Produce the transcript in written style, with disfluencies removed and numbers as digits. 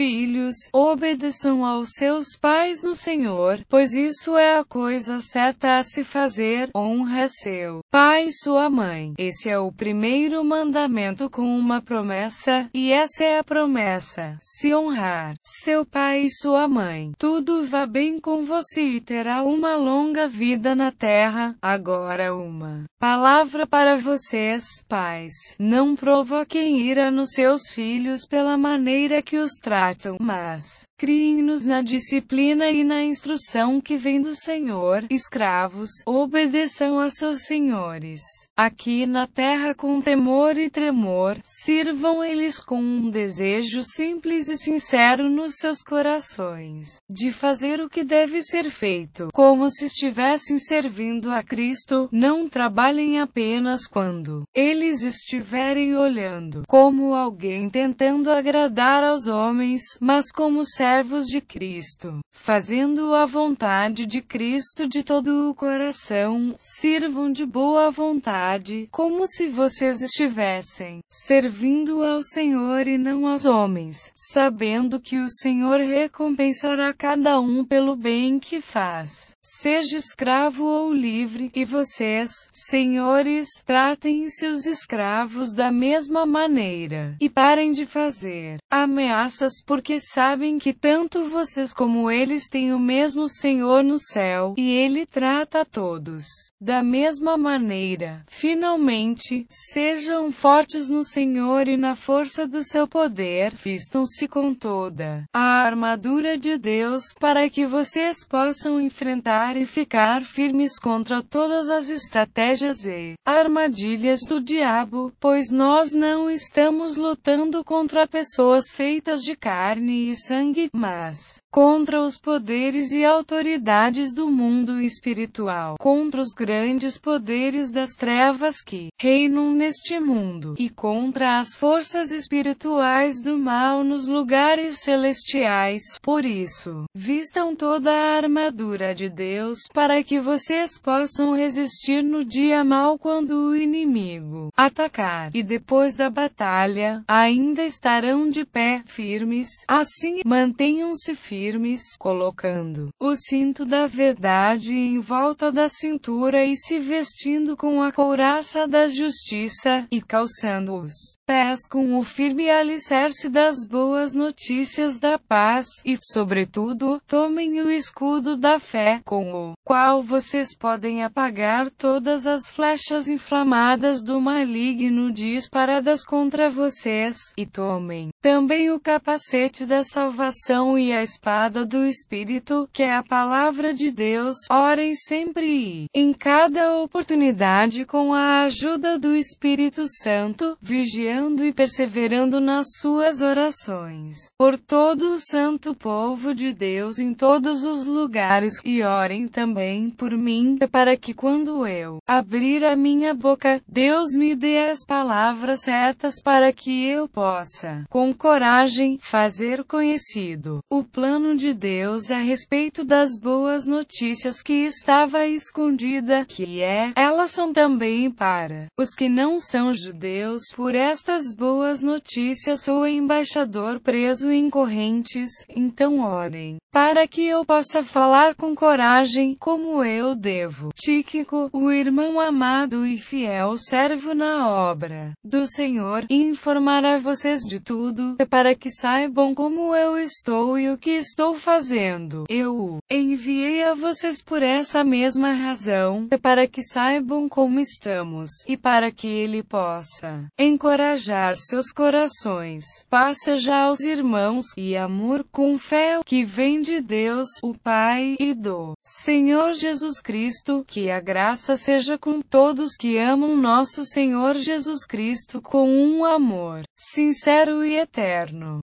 Filhos, obedeçam aos seus pais no Senhor, pois isso é a coisa certa a se fazer. Honra seu pai e sua mãe. Esse é o primeiro mandamento com uma promessa, e essa é a promessa: se honrar seu pai e sua mãe, tudo vá bem com você e terá uma longa vida na terra. Agora uma palavra para vocês, pais: não provoquem ira nos seus filhos pela maneira que os tratam, mas criem-nos na disciplina e na instrução que vem do Senhor. Escravos, obedeçam a seus senhores aqui na terra com temor e tremor. Sirvam eles com um desejo simples e sincero nos seus corações, de fazer o que deve ser feito, como se estivessem servindo a Cristo. Não trabalhem apenas quando eles estiverem olhando, como alguém tentando agradar aos homens, mas como servos de Cristo, fazendo a vontade de Cristo de todo o coração. Sirvam de boa vontade, como se vocês estivessem servindo ao Senhor e não aos homens, sabendo que o Senhor recompensará cada um pelo bem que faz, seja escravo ou livre. E vocês, senhores, tratem seus escravos da mesma maneira, e parem de fazer ameaças, porque sabem que tanto vocês como eles têm o mesmo Senhor no céu, e Ele trata a todos da mesma maneira. Finalmente, sejam fortes no Senhor e na força do seu poder. Vistam-se com toda a armadura de Deus, para que vocês possam enfrentar e ficar firmes contra todas as estratégias e armadilhas do diabo, pois nós não estamos lutando contra pessoas feitas de carne e sangue, mas contra os poderes e autoridades do mundo espiritual, contra os grandes poderes das trevas que reinam neste mundo, e contra as forças espirituais do mal nos lugares celestiais. Por isso, vistam toda a armadura de Deus, para que vocês possam resistir no dia mau quando o inimigo atacar, e depois da batalha, ainda estarão de pé, firmes. Assim, mantenham-se firmes, colocando o cinto da verdade em volta da cintura e se vestindo com a couraça da justiça, e calçando os pés com o firme alicerce das boas notícias da paz, e, sobretudo, tomem o escudo da fé, com o qual vocês podem apagar todas as flechas inflamadas do maligno disparadas contra vocês, e tomem também o capacete da salvação e a espada do Espírito, que é a palavra de Deus. Orem sempre e em cada oportunidade com a ajuda do Espírito Santo, vigiando e perseverando nas suas orações por todo o santo povo de Deus em todos os lugares. E orem também por mim, para que quando eu abrir a minha boca, Deus me dê as palavras certas para que eu possa, com coragem, fazer conhecido o plano de Deus a respeito das boas notícias que estava escondida, elas são também para os que não são judeus. Por estas boas notícias sou embaixador preso em correntes. Então orem, para que eu possa falar com coragem, como eu devo. Tíquico, o irmão amado e fiel servo na obra do Senhor, informará vocês de tudo, para que saibam como eu estou e o que estou fazendo. Eu o enviei a vocês por essa mesma razão, para que saibam como estamos, e para que ele possa encorajar seus corações. Paz seja aos irmãos, e amor com fé, que vem de Deus, o Pai, e do Senhor Jesus Cristo. Que a graça seja com todos que amam nosso Senhor Jesus Cristo com um amor sincero e eterno.